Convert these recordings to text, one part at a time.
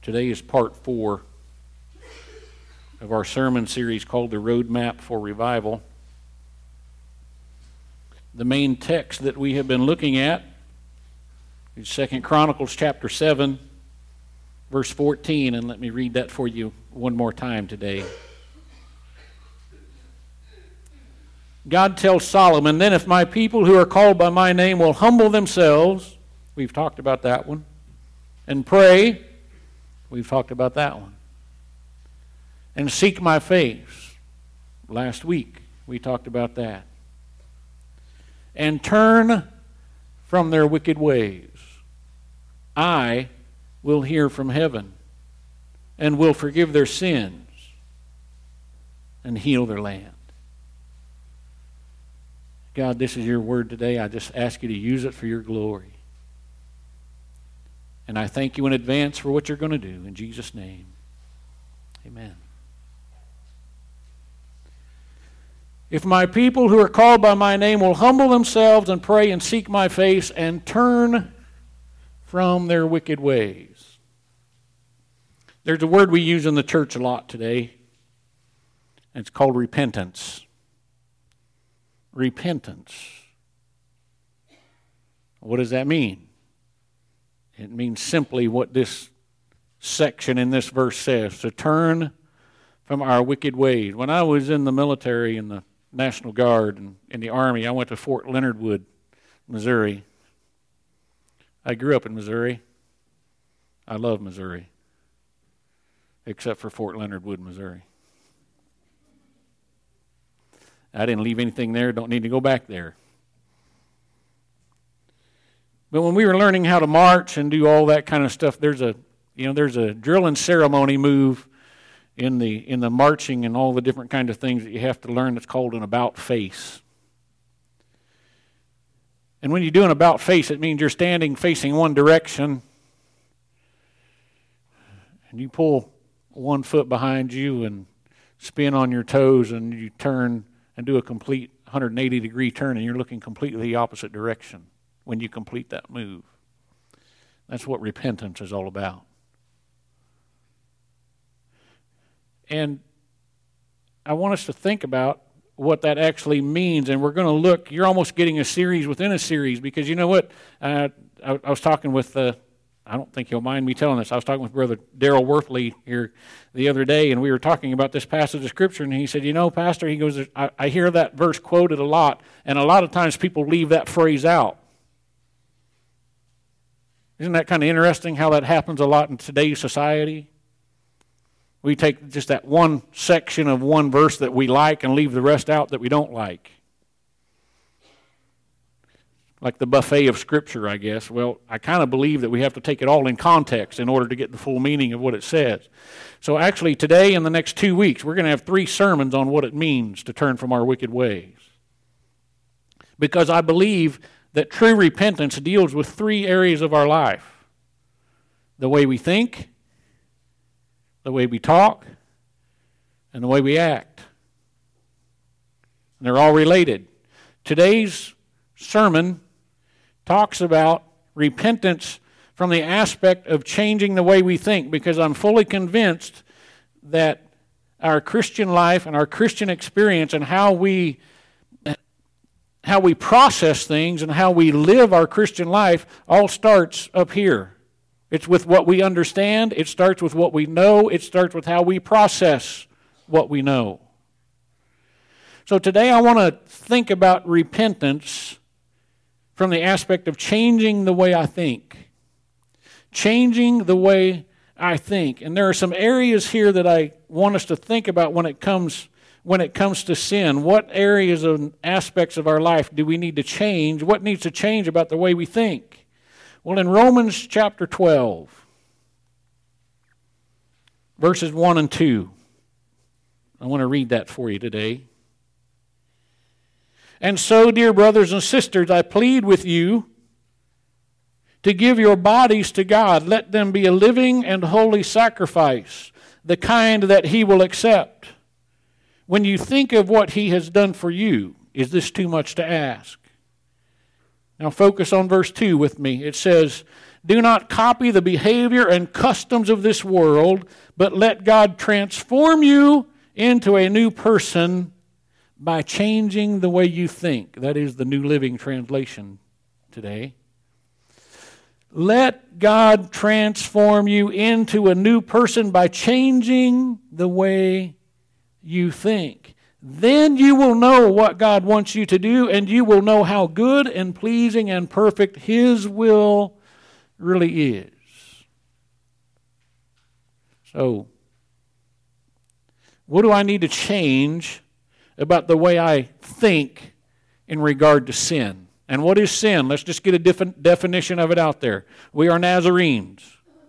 Today is part 4 of our sermon series called The Roadmap for Revival. The main text that we have been looking at is 2 Chronicles chapter 7, verse 14, and let me read that for you one more time today. God tells Solomon, "Then if my people who are called by my name will humble themselves," we've talked about that one, "and pray," we've talked about that one, "and seek my face," last week we talked about that, "and turn from their wicked ways, I will hear from heaven and will forgive their sins and heal their land." God, this is your word today. I just ask you to use it for your glory. And I thank you in advance for what you're going to do. In Jesus' name, amen. "If my people who are called by my name will humble themselves and pray and seek my face and turn from their wicked ways." There's a word we use in the church a lot today, and it's called repentance. Repentance. What does that mean? It means simply what this section in this verse says, to turn from our wicked ways. When I was in the military, in the National Guard and in the Army, I went to Fort Leonard Wood, Missouri. I grew up in Missouri. I love Missouri, except for Fort Leonard Wood, Missouri. I didn't leave anything there, don't need to go back there. But when we were learning how to march and do all that kind of stuff, there's a drill and ceremony move in the marching and all the different kind of things that you have to learn that's called an about face. And when you do an about face, it means you're standing facing one direction and you pull one foot behind you and spin on your toes and you turn and do a complete 180-degree turn and you're looking completely the opposite direction when you complete that move. That's what repentance is all about. And I want us to think about what that actually means, and we're going to look. You're almost getting a series within a series, because you know what? I was talking with, I don't think you'll mind me telling this, I was talking with Brother Darrell Worthley here the other day, and we were talking about this passage of Scripture, and he said, "You know, Pastor," he goes, I hear that verse quoted a lot, and a lot of times people leave that phrase out. Isn't that kind of interesting how that happens a lot in today's society? We take just that one section of one verse that we like and leave the rest out that we don't like. Like the buffet of Scripture, I guess. Well, I kind of believe that we have to take it all in context in order to get the full meaning of what it says. So actually today and the next 2 weeks, we're going to have 3 sermons on what it means to turn from our wicked ways. Because I believe that true repentance deals with 3 areas of our life: the way we think, the way we talk, and the way we act. And they're all related. Today's sermon talks about repentance from the aspect of changing the way we think, because I'm fully convinced that our Christian life and our Christian experience and how we process things and how we live our Christian life all starts up here. It's with what we understand. It starts with what we know. It starts with how we process what we know. So today I want to think about repentance from the aspect of changing the way I think. Changing the way I think. And there are some areas here that I want us to think about when it comes to sin. What areas and aspects of our life do we need to change? What needs to change about the way we think? Well, in Romans chapter 12, verses 1 and 2, I want to read that for you today. "And so, dear brothers and sisters, I plead with you to give your bodies to God. Let them be a living and holy sacrifice, the kind that He will accept. When you think of what He has done for you, is this too much to ask?" Now focus on verse 2 with me. It says, Do not copy the behavior and customs of this world, but let God transform you into a new person by changing the way you think. That is the New Living Translation today. Let God transform you into a new person by changing the way you think. Then you will know what God wants you to do, and you will know how good and pleasing and perfect His will really is. So, what do I need to change about the way I think in regard to sin? And what is sin? Let's just get a different definition of it out there. We are Nazarenes.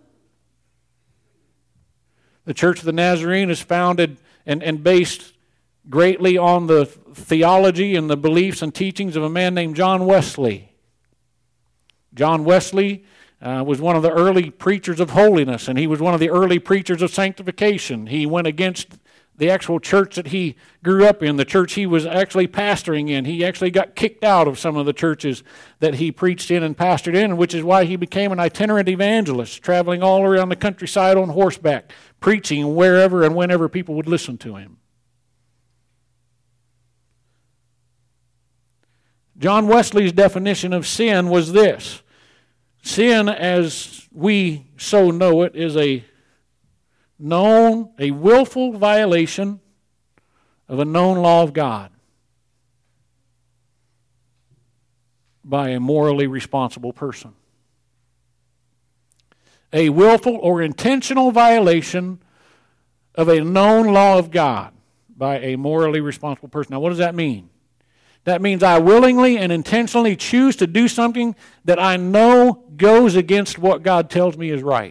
The Church of the Nazarene is founded and based greatly on the theology and the beliefs and teachings of a man named John Wesley. John Wesley was one of the early preachers of holiness, and he was one of the early preachers of sanctification. He went against the actual church that he grew up in, the church he was actually pastoring in. He actually got kicked out of some of the churches that he preached in and pastored in, which is why he became an itinerant evangelist, traveling all around the countryside on horseback, preaching wherever and whenever people would listen to him. John Wesley's definition of sin was this: sin, as we so know it, is a willful violation of a known law of God by a morally responsible person. A willful or intentional violation of a known law of God by a morally responsible person. Now, what does that mean? That means I willingly and intentionally choose to do something that I know goes against what God tells me is right.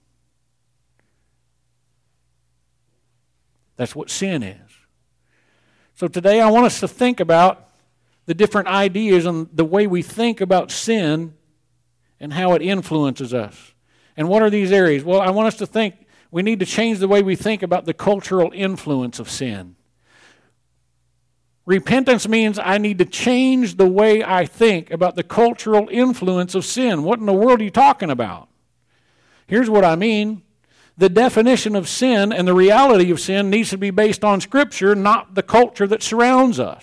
That's what sin is. So today I want us to think about the different ideas and the way we think about sin and how it influences us. And what are these areas? Well, I want us to think, we need to change the way we think about the cultural influence of sin. Repentance means I need to change the way I think about the cultural influence of sin. What in the world are you talking about? Here's what I mean. The definition of sin and the reality of sin needs to be based on Scripture, not the culture that surrounds us.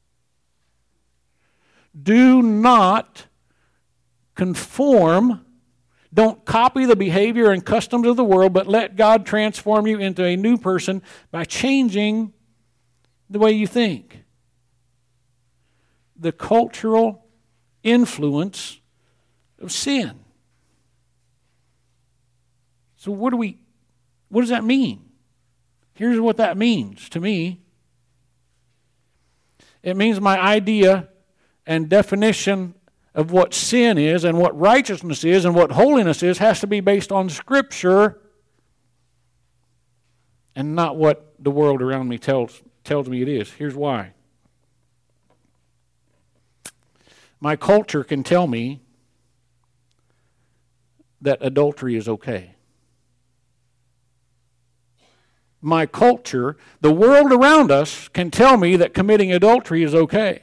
Do not conform, don't copy the behavior and customs of the world, but let God transform you into a new person by changing the way you think. The cultural influence of sin. So what does that mean? Here's what that means to me. It means my idea and definition of what sin is and what righteousness is and what holiness is has to be based on Scripture and not what the world around me tells me it is. Here's why. My culture can tell me that adultery is okay. My culture, the world around us, can tell me that committing adultery is okay.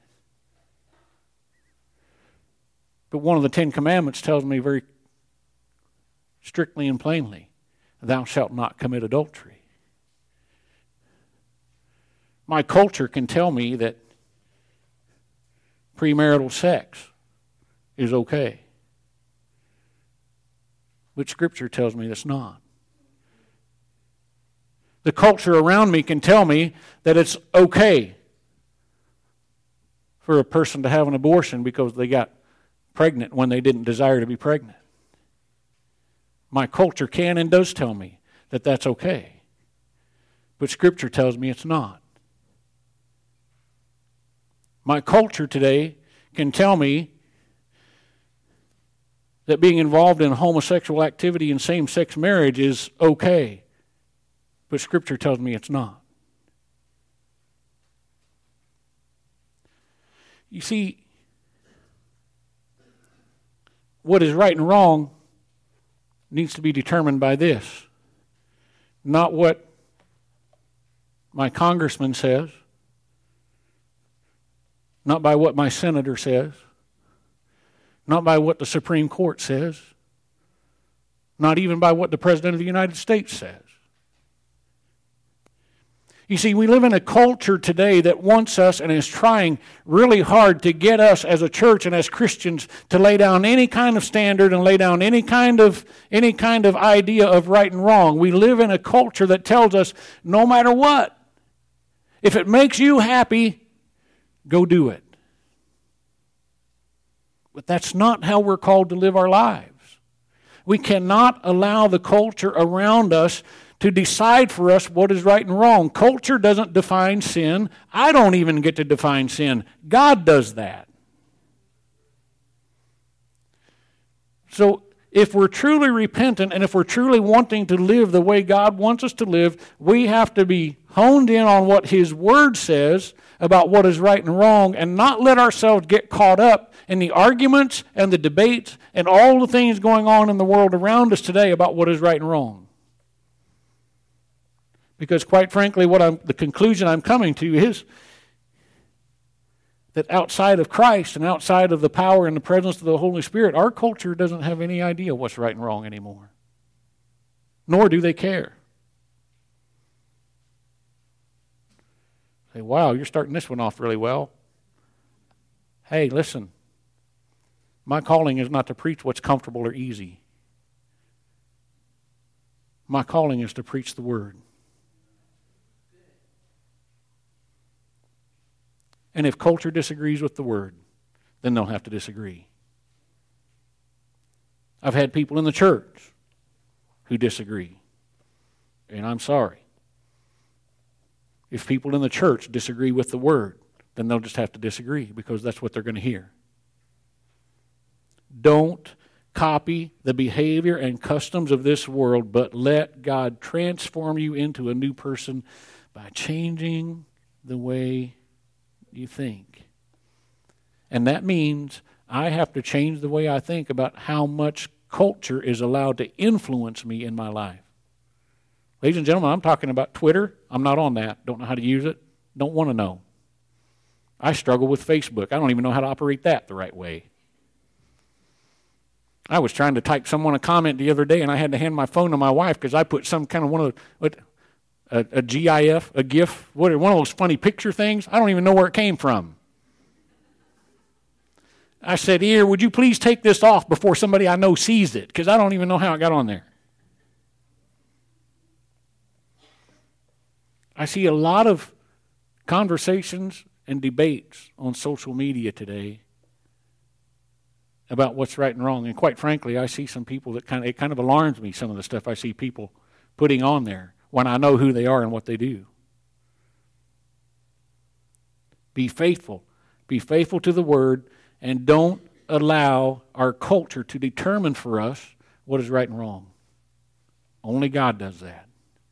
But one of the 10 Commandments tells me very strictly and plainly, thou shalt not commit adultery. My culture can tell me that premarital sex is okay. But Scripture tells me it's not. The culture around me can tell me that it's okay for a person to have an abortion because they got pregnant when they didn't desire to be pregnant. My culture can and does tell me that that's okay. But Scripture tells me it's not. My culture today can tell me that being involved in homosexual activity and same-sex marriage is okay. But Scripture tells me it's not. You see, what is right and wrong needs to be determined by this. Not what my congressman says, not by what my senator says, Not by what the Supreme Court says. Not even by what the President of the United States says. You see, we live in a culture today that wants us and is trying really hard to get us as a church and as Christians to lay down any kind of standard and lay down any kind of idea of right and wrong. We live in a culture that tells us no matter what, if it makes you happy, go do it. But that's not how we're called to live our lives. We cannot allow the culture around us to decide for us what is right and wrong. Culture doesn't define sin. I don't even get to define sin. God does that. So if we're truly repentant and if we're truly wanting to live the way God wants us to live, we have to be honed in on what His Word says about what is right and wrong and not let ourselves get caught up in the arguments and the debates and all the things going on in the world around us today about what is right and wrong. Because quite frankly, the conclusion I'm coming to is that outside of Christ and outside of the power and the presence of the Holy Spirit, our culture doesn't have any idea what's right and wrong anymore. Nor do they care. Say, wow, you're starting this one off really well. Hey, listen. My calling is not to preach what's comfortable or easy. My calling is to preach the Word. And if culture disagrees with the Word, then they'll have to disagree. I've had people in the church who disagree. And I'm sorry. If people in the church disagree with the Word, then they'll just have to disagree because that's what they're going to hear. Don't copy the behavior and customs of this world, but let God transform you into a new person by changing the way you think. And that means I have to change the way I think about how much culture is allowed to influence me in my life. Ladies and gentlemen, I'm talking about Twitter. I'm not on that. Don't know how to use it. Don't want to know. I struggle with Facebook. I don't even know how to operate that the right way. I was trying to type someone a comment the other day, and I had to hand my phone to my wife because I put some kind of a GIF, a GIF, one of those funny picture things. I don't even know where it came from. I said, here, would you please take this off before somebody I know sees it? Because I don't even know how it got on there. I see a lot of conversations and debates on social media today about what's right and wrong. And quite frankly, I see some people that it kind of alarms me, some of the stuff I see people putting on there when I know who they are and what they do. Be faithful. Be faithful to the Word, and don't allow our culture to determine for us what is right and wrong. Only God does that.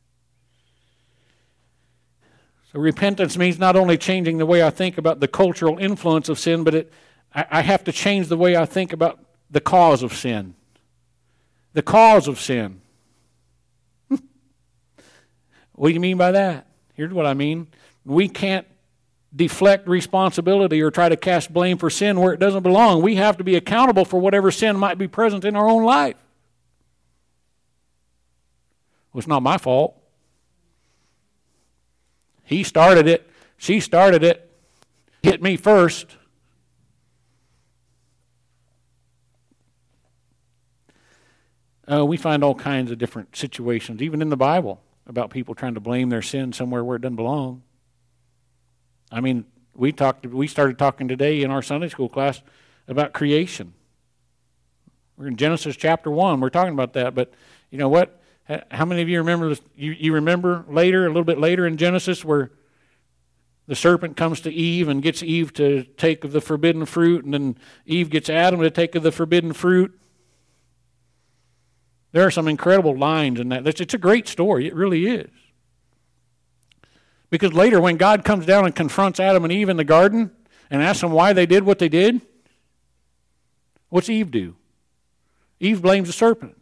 So repentance means not only changing the way I think about the cultural influence of sin, but I have to change the way I think about the cause of sin. The cause of sin. What do you mean by that? Here's what I mean. We can't deflect responsibility or try to cast blame for sin where it doesn't belong. We have to be accountable for whatever sin might be present in our own life. Well, it's not my fault. He started it. She started it. Hit me first. We find all kinds of different situations, even in the Bible, about people trying to blame their sin somewhere where it doesn't belong. I mean, we started talking today in our Sunday school class about creation. We're in Genesis chapter 1. We're talking about that. But you know what? How many of you remember this? You remember later, a little bit later in Genesis, where the serpent comes to Eve and gets Eve to take of the forbidden fruit, and then Eve gets Adam to take of the forbidden fruit? There are some incredible lines in that. It's a great story. It really is. Because later when God comes down and confronts Adam and Eve in the garden and asks them why they did what they did, what's Eve do? Eve blames the serpent.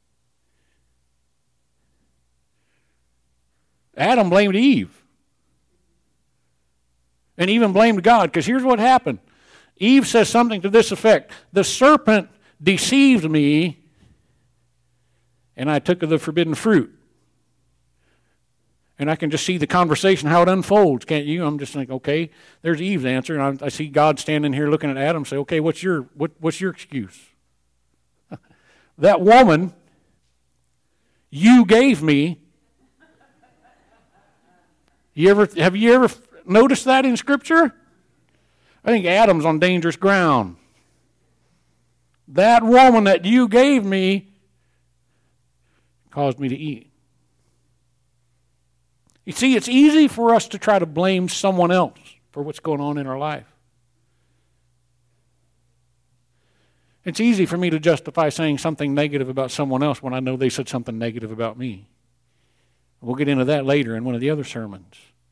Adam blamed Eve. And even blamed God, because here's what happened. Eve says something to this effect: the serpent deceived me, and I took of the forbidden fruit. And I can just see the conversation, how it unfolds, can't you? I'm just like, okay, there's Eve's answer, and I see God standing here looking at Adam and say, okay, what's your excuse? That woman you gave me. Have you ever noticed that in Scripture? I think Adam's on dangerous ground. That woman that you gave me caused me to eat. You see, it's easy for us to try to blame someone else for what's going on in our life. It's easy for me to justify saying something negative about someone else when I know they said something negative about me. We'll get into that later in one of the other sermons.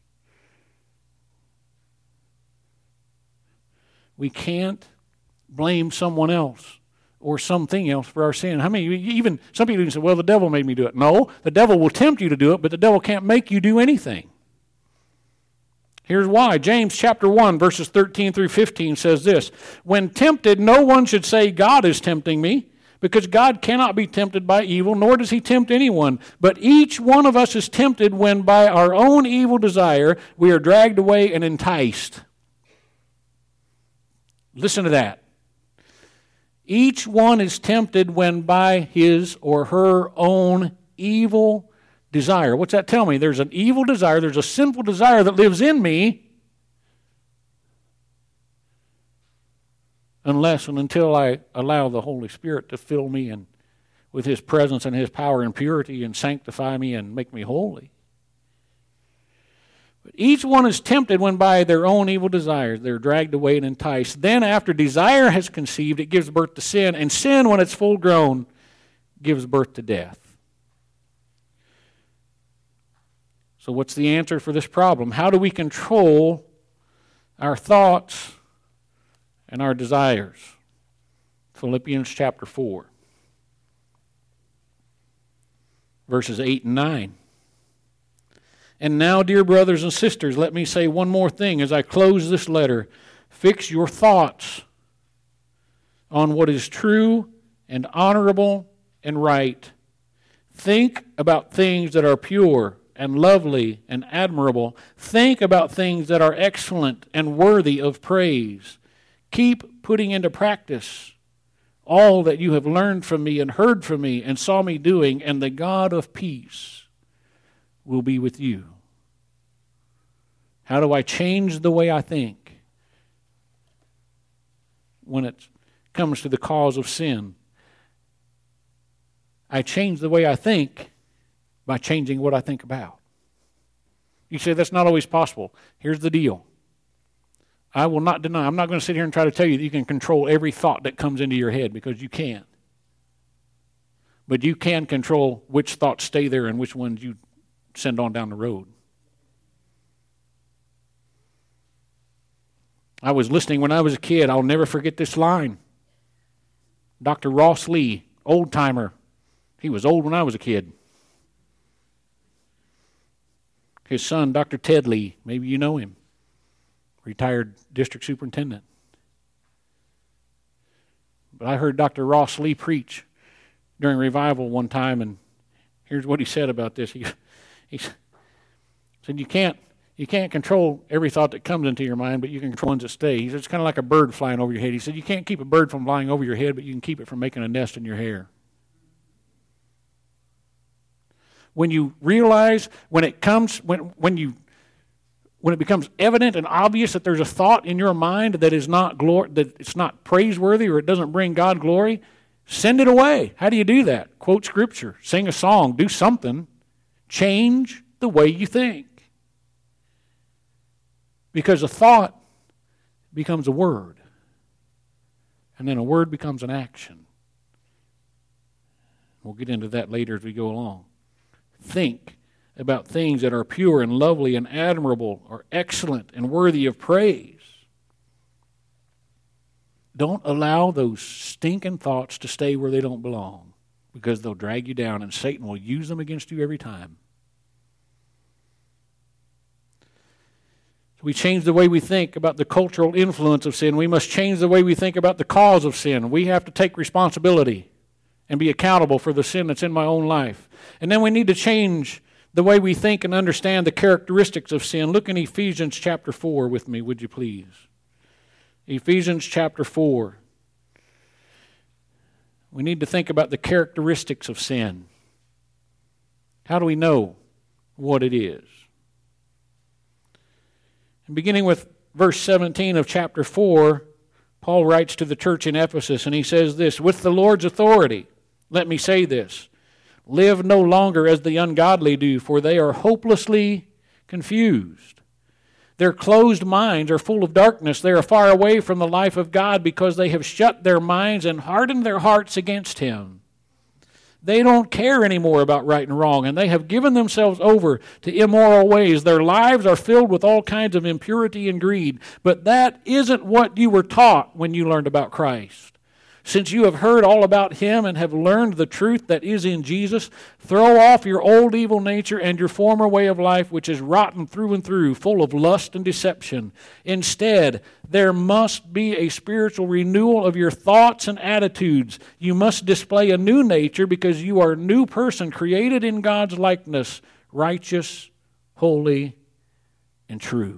We can't blame someone else or something else for our sin. How many, even some people even say, well, the devil made me do it. No, the devil will tempt you to do it, but the devil can't make you do anything. Here's why. James chapter 1, verses 13 through 15 says this: when tempted, no one should say, God is tempting me, because God cannot be tempted by evil, nor does he tempt anyone. But each one of us is tempted when by our own evil desire we are dragged away and enticed. Listen to that. Each one is tempted when by his or her own evil desire. What's that tell me? There's an evil desire, there's a sinful desire that lives in me, unless and until I allow the Holy Spirit to fill me and with his presence and his power and purity and sanctify me and make me holy. But each one is tempted when by their own evil desires they're dragged away and enticed. Then after desire has conceived, it gives birth to sin. And sin, when it's full grown, gives birth to death. So what's the answer for this problem? How do we control our thoughts and our desires? Philippians chapter 4, verses 8 and 9. And now, dear brothers and sisters, let me say one more thing as I close this letter. Fix your thoughts on what is true and honorable and right. Think about things that are pure and lovely and admirable. Think about things that are excellent and worthy of praise. Keep putting into practice all that you have learned from me and heard from me and saw me doing, and the God of peace will be with you. How do I change the way I think when it comes to the cause of sin? I change the way I think by changing what I think about. You say that's not always possible. Here's the deal. I will not deny. I'm not going to sit here and try to tell you that you can control every thought that comes into your head, because you can't. But you can control which thoughts stay there and which ones you send on down the road. I was listening when I was a kid. I'll never forget this line. Dr. Ross Lee, old-timer. He was old when I was a kid. His son, Dr. Ted Lee, maybe you know him, retired district superintendent. But I heard Dr. Ross Lee preach during revival one time, and here's what he said about this. He said, you can't control every thought that comes into your mind, but you can control ones that stay. He said, it's kind of like a bird flying over your head. He said, you can't keep a bird from flying over your head, but you can keep it from making a nest in your hair. When you realize, when it becomes evident and obvious that there's a thought in your mind that is not that it's not praiseworthy or it doesn't bring God glory, send it away. How do you do that? Quote Scripture, sing a song, do something. Change the way you think. Because a thought becomes a word, and then a word becomes an action. We'll get into that later as we go along. Think about things that are pure and lovely and admirable or excellent and worthy of praise. Don't allow those stinking thoughts to stay where they don't belong, because they'll drag you down and Satan will use them against you every time. We change the way we think about the cultural influence of sin. We must change the way we think about the cause of sin. We have to take responsibility and be accountable for the sin that's in my own life. And then we need to change the way we think and understand the characteristics of sin. Look in Ephesians chapter 4 with me, would you please? Ephesians chapter 4. We need to think about the characteristics of sin. How do we know what it is? And beginning with verse 17 of chapter 4, Paul writes to the church in Ephesus, and he says this, "With the Lord's authority, let me say this, live no longer as the ungodly do, for they are hopelessly confused. Their closed minds are full of darkness. They are far away from the life of God because they have shut their minds and hardened their hearts against Him. They don't care anymore about right and wrong, and they have given themselves over to immoral ways. Their lives are filled with all kinds of impurity and greed. But that isn't what you were taught when you learned about Christ. Since you have heard all about Him and have learned the truth that is in Jesus, throw off your old evil nature and your former way of life, which is rotten through and through, full of lust and deception. Instead, there must be a spiritual renewal of your thoughts and attitudes. You must display a new nature because you are a new person created in God's likeness, righteous, holy, and true."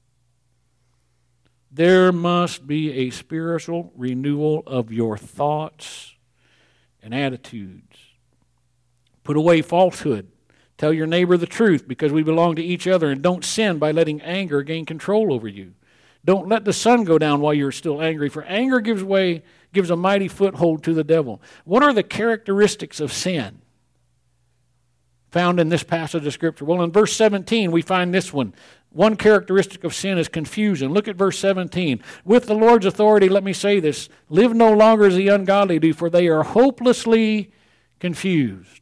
There must be a spiritual renewal of your thoughts and attitudes. Put away falsehood. Tell your neighbor the truth because we belong to each other, and don't sin by letting anger gain control over you. Don't let the sun go down while you're still angry, for anger gives a mighty foothold to the devil. What are the characteristics of sin found in this passage of Scripture? Well, in verse 17, we find this one. One characteristic of sin is confusion. Look at verse 17. "With the Lord's authority, let me say this, live no longer as the ungodly do, for they are hopelessly confused."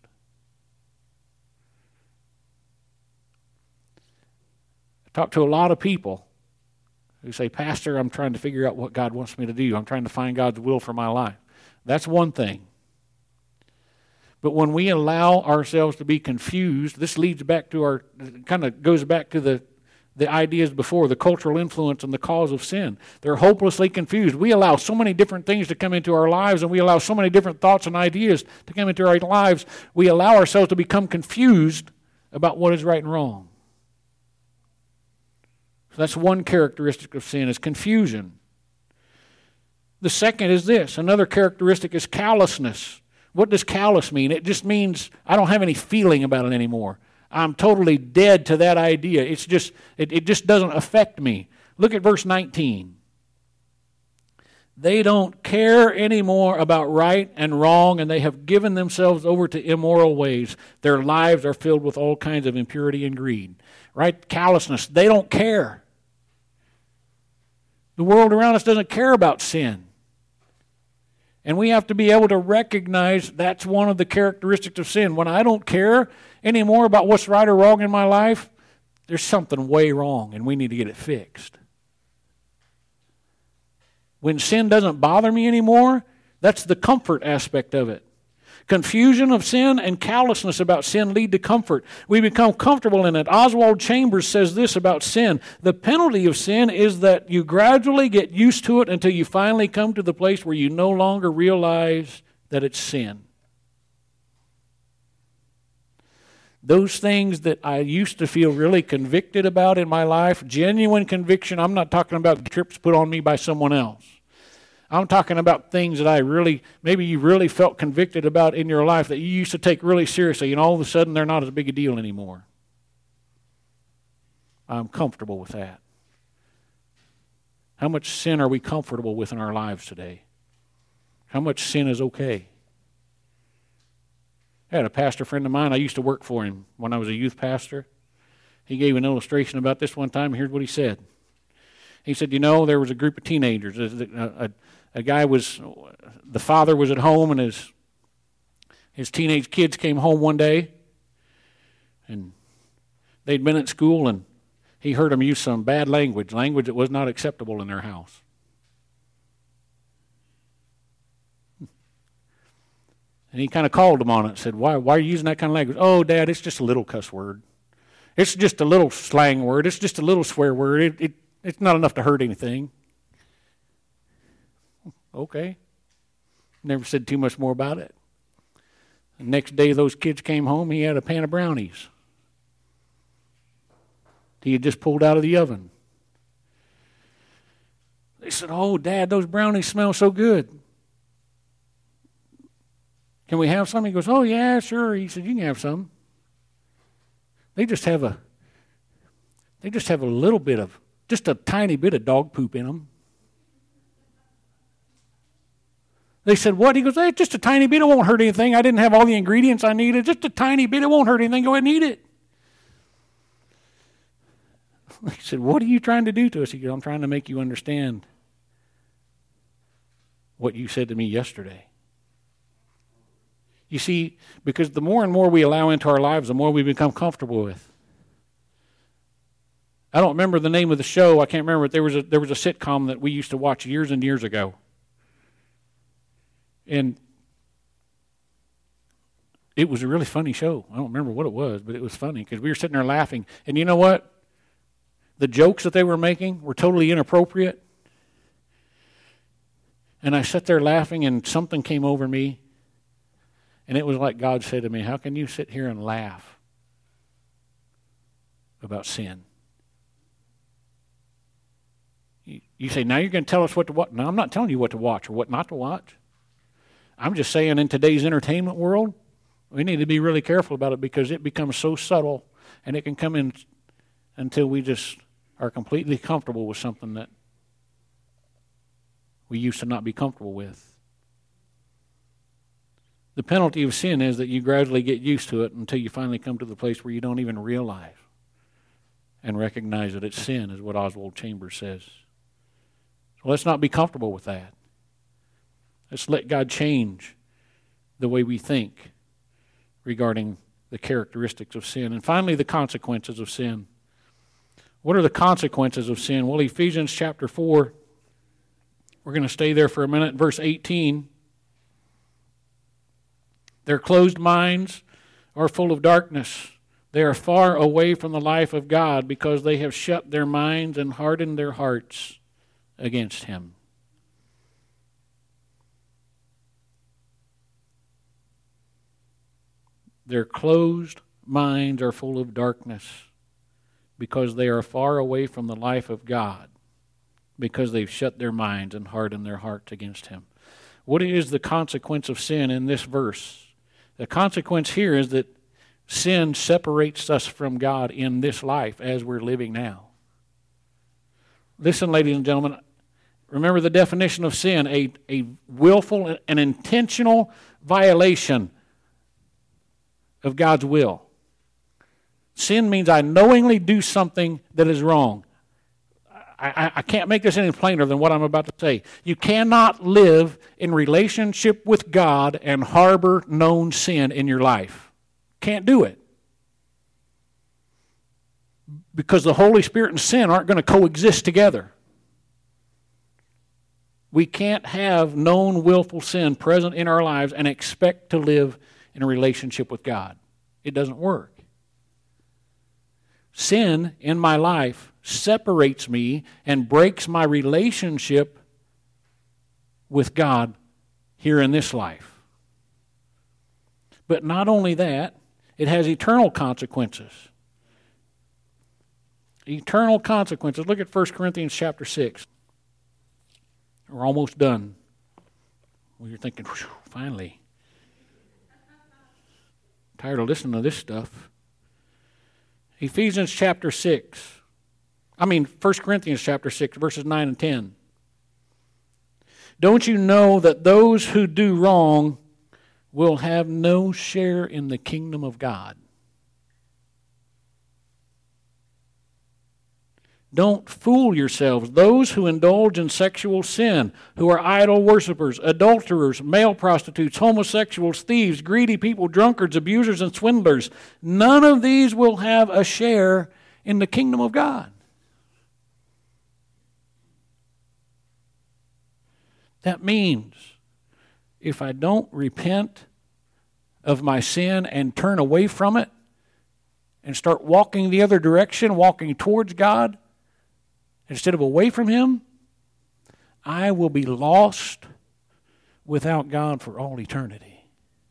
I talk to a lot of people who say, "Pastor, I'm trying to figure out what God wants me to do. I'm trying to find God's will for my life." That's one thing. But when we allow ourselves to be confused, this leads back to goes back to the ideas before, the cultural influence and the cause of sin. They're hopelessly confused. We allow so many different things to come into our lives, and we allow so many different thoughts and ideas to come into our lives. We allow ourselves to become confused about what is right and wrong. So that's one characteristic of sin, is confusion. The second is this. Another characteristic is callousness. What does callous mean? It just means I don't have any feeling about it anymore. I'm totally dead to that idea. It just doesn't affect me. Look at verse 19. They don't care anymore about right and wrong, and they have given themselves over to immoral ways. Their lives are filled with all kinds of impurity and greed. Right? Callousness. They don't care. The world around us doesn't care about sin. And we have to be able to recognize that's one of the characteristics of sin. When I don't care anymore about what's right or wrong in my life, there's something way wrong, and we need to get it fixed. When sin doesn't bother me anymore, that's the comfort aspect of it. Confusion of sin and callousness about sin lead to comfort. We become comfortable in it. Oswald Chambers says this about sin. The penalty of sin is that you gradually get used to it until you finally come to the place where you no longer realize that it's sin. Those things that I used to feel really convicted about in my life, genuine conviction, I'm not talking about trips put on me by someone else. I'm talking about things that maybe you really felt convicted about in your life that you used to take really seriously, and all of a sudden they're not as big a deal anymore. I'm comfortable with that. How much sin are we comfortable with in our lives today? How much sin is okay? I had a pastor friend of mine. I used to work for him when I was a youth pastor. He gave an illustration about this one time. Here's what he said. He said, there was a group of teenagers. The father was at home, and his teenage kids came home one day, and they'd been at school, and he heard them use some bad language that was not acceptable in their house. And he kind of called them on it and said, why are you using that kind of language? "Oh, Dad, it's just a little cuss word." It's just a little slang word. It's just a little swear word. It's not enough to hurt anything. Okay. Never said too much more about it. The next day those kids came home, he had a pan of brownies. He had just pulled out of the oven. They said, "Oh, Dad, those brownies smell so good. Can we have some?" He goes, "Oh, yeah, sure." He said, "You can have some." They just have a little bit of, just a tiny bit of dog poop in them. They said, "What?" He goes, "Hey, just a tiny bit. It won't hurt anything. I didn't have all the ingredients I needed. Just a tiny bit. It won't hurt anything. Go ahead and eat it." He said, "What are you trying to do to us?" He goes, "I'm trying to make you understand what you said to me yesterday." You see, because the more and more we allow into our lives, the more we become comfortable with. I don't remember the name of the show. I can't remember it. There was a sitcom that we used to watch years and years ago. And it was a really funny show. I don't remember what it was, but it was funny because we were sitting there laughing. And you know what? The jokes that they were making were totally inappropriate. And I sat there laughing, and something came over me. And it was like God said to me, "How can you sit here and laugh about sin?" You say, "Now you're going to tell us what to watch." No, I'm not telling you what to watch or what not to watch. I'm just saying in today's entertainment world, we need to be really careful about it because it becomes so subtle and it can come in until we just are completely comfortable with something that we used to not be comfortable with. The penalty of sin is that you gradually get used to it until you finally come to the place where you don't even realize and recognize that it's sin, is what Oswald Chambers says. So let's not be comfortable with that. Let's let God change the way we think regarding the characteristics of sin. And finally, the consequences of sin. What are the consequences of sin? Well, Ephesians chapter 4, we're going to stay there for a minute. Verse 18, "Their closed minds are full of darkness. They are far away from the life of God because they have shut their minds and hardened their hearts against Him." Their closed minds are full of darkness because they are far away from the life of God, because they've shut their minds and hardened their hearts against Him. What is the consequence of sin in this verse? The consequence here is that sin separates us from God in this life as we're living now. Listen, ladies and gentlemen, remember the definition of sin, a willful and intentional violation of God's will. Sin means I knowingly do something that is wrong. I can't make this any plainer than what I'm about to say. You cannot live in relationship with God and harbor known sin in your life. Can't do it. Because the Holy Spirit and sin aren't going to coexist together. We can't have known willful sin present in our lives and expect to live in a relationship with God. It doesn't work. Sin in my life separates me and breaks my relationship with God here in this life. But not only that, it has eternal consequences. Eternal consequences. Look at 1 Corinthians chapter 6. We're almost done. Well, you're thinking, finally. Tired of listening to this stuff. 1 Corinthians chapter 6, verses 9 and 10. "Don't you know that those who do wrong will have no share in the kingdom of God?" Don't fool yourselves. Those who indulge in sexual sin, who are idol worshippers, adulterers, male prostitutes, homosexuals, thieves, greedy people, drunkards, abusers, and swindlers, none of these will have a share in the kingdom of God. That means if I don't repent of my sin and turn away from it and start walking the other direction, walking towards God instead of away from Him, I will be lost without God for all eternity.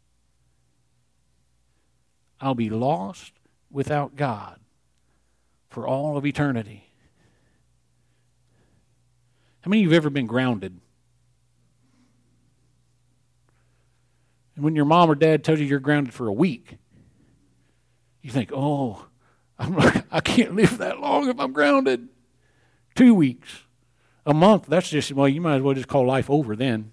I'll be lost without God for all of eternity. How many of you have ever been grounded? And when your mom or dad tells you you're grounded for a week, you think, oh, I can't live that long if I'm grounded. 2 weeks. A month, that's just, well, you might as well just call life over then.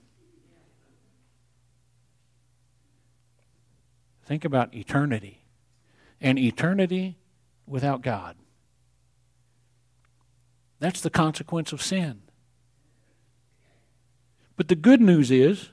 Think about eternity. And eternity without God. That's the consequence of sin. But the good news is,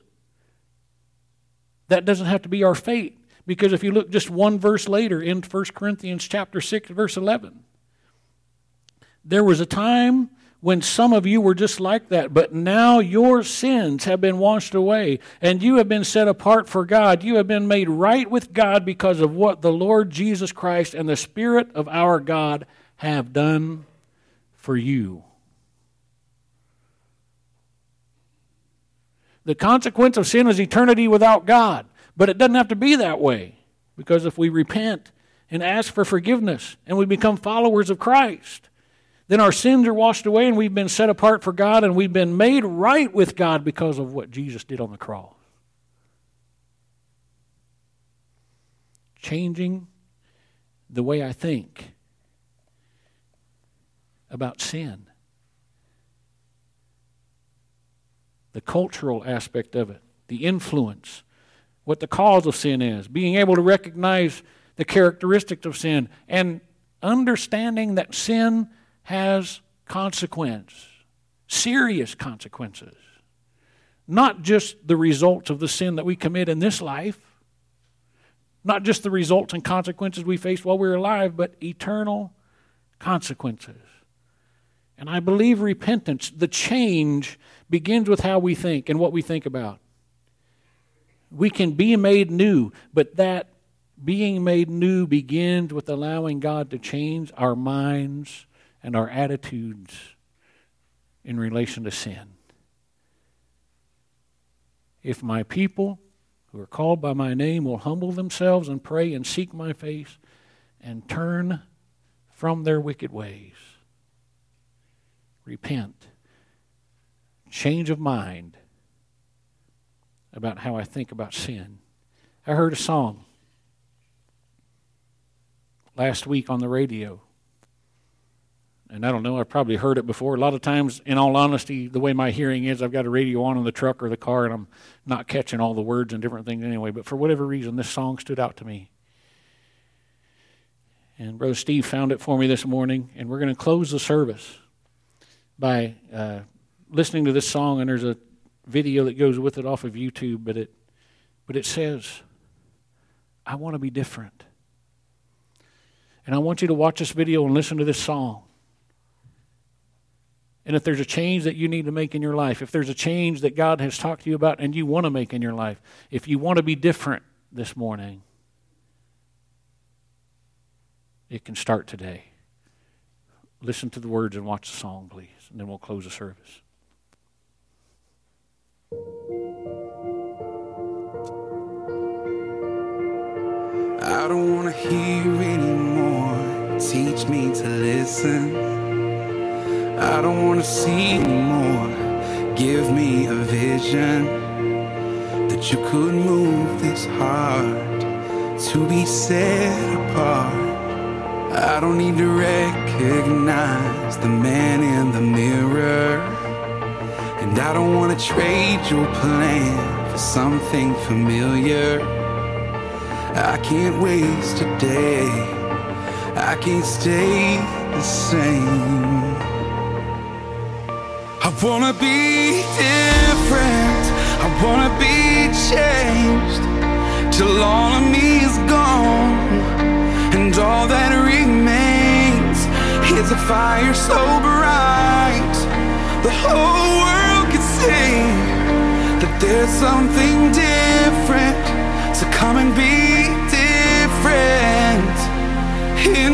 that doesn't have to be our fate. Because if you look just one verse later in 1 Corinthians chapter 6, verse 11, there was a time when some of you were just like that, but now your sins have been washed away, and you have been set apart for God. You have been made right with God because of what the Lord Jesus Christ and the Spirit of our God have done for you. The consequence of sin is eternity without God. But it doesn't have to be that way. Because if we repent and ask for forgiveness and we become followers of Christ, then our sins are washed away and we've been set apart for God and we've been made right with God because of what Jesus did on the cross. Changing the way I think about sin. The cultural aspect of it, the influence, what the cause of sin is, being able to recognize the characteristics of sin, and understanding that sin has consequence, serious consequences. Not just the results of the sin that we commit in this life, not just the results and consequences we face while we're alive, but eternal consequences. And I believe repentance, the change, begins with how we think and what we think about. We can be made new, but that being made new begins with allowing God to change our minds and our attitudes in relation to sin. If my people who are called by my name will humble themselves and pray and seek my face and turn from their wicked ways, repent, change of mind about how I think about sin. I heard a song last week on the radio. And I don't know, I've probably heard it before. A lot of times, in all honesty, the way my hearing is, I've got a radio on in the truck or the car, and I'm not catching all the words and different things anyway. But for whatever reason, this song stood out to me. And Brother Steve found it for me this morning, and we're going to close the service by listening to this song, and there's a video that goes with it off of YouTube, but it says, I want to be different. And I want you to watch this video and listen to this song. And if there's a change that you need to make in your life, if there's a change that God has talked to you about and you want to make in your life, if you want to be different this morning, it can start today. Listen to the words and watch the song, please, and then we'll close the service. I don't want to hear anymore. Teach me to listen. I don't want to see anymore. Give me a vision that you could move this heart to be set apart. I don't need to recognize the man in the mirror, and I don't want to trade your plan for something familiar. I can't waste a day. I can't stay the same. I wanna be different. I wanna be changed till all of me is gone, and all that remains is a fire so bright the whole world can see that there's something different. So come and be different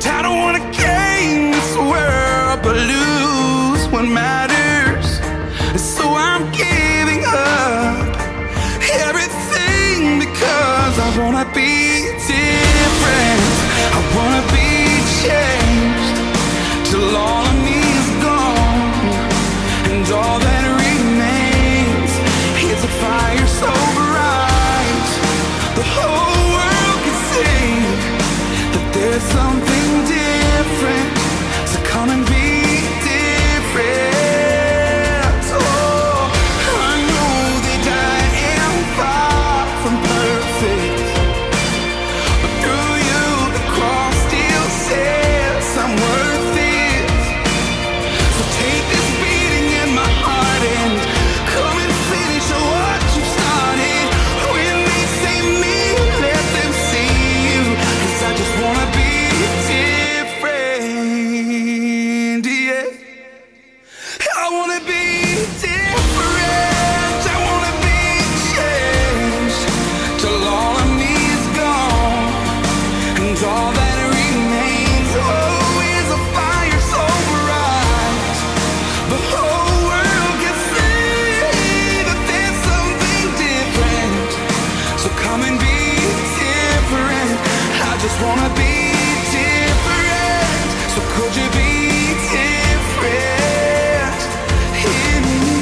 And I don't want to gain this world but lose what matters. So I'm giving up everything because I want to be different. I want to be changed till all of me is gone, and all that remains is a fire so bright the whole world can see that there's something different. So come and be different. Oh, I know that I am far from perfect, but through you the cross still says I'm worth it. So take this beating in my heart and come and finish what you started. When they say me, let them see you, 'cause I just wanna be different, yeah. I wanna be different. I wanna be changed till all of me is gone, and all that remains, oh, is a fire so bright the whole world can see that there's something different. So come and be different. I just wanna be different. So could you be different in me?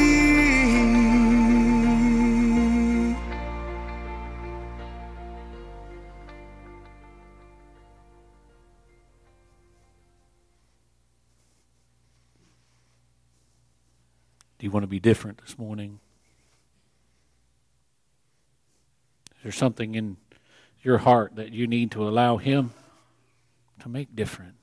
Do you want to be different this morning? Is there something in your heart that you need to allow Him to make different?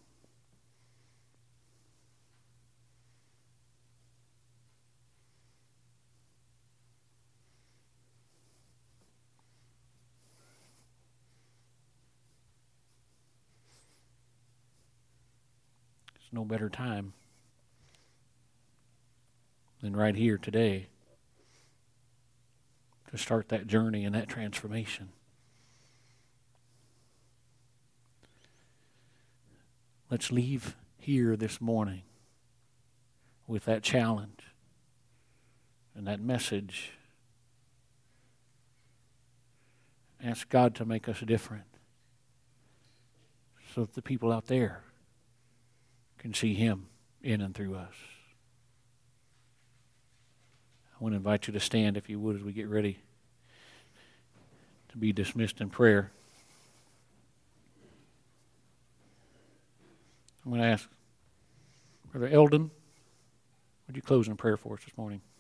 There's no better time than right here today to start that journey and that transformation. Let's leave here this morning with that challenge and that message. Ask God to make us different so that the people out there can see Him in and through us. I want to invite you to stand, if you would, as we get ready to be dismissed in prayer. I'm going to ask Brother Eldon, would you close in prayer for us this morning?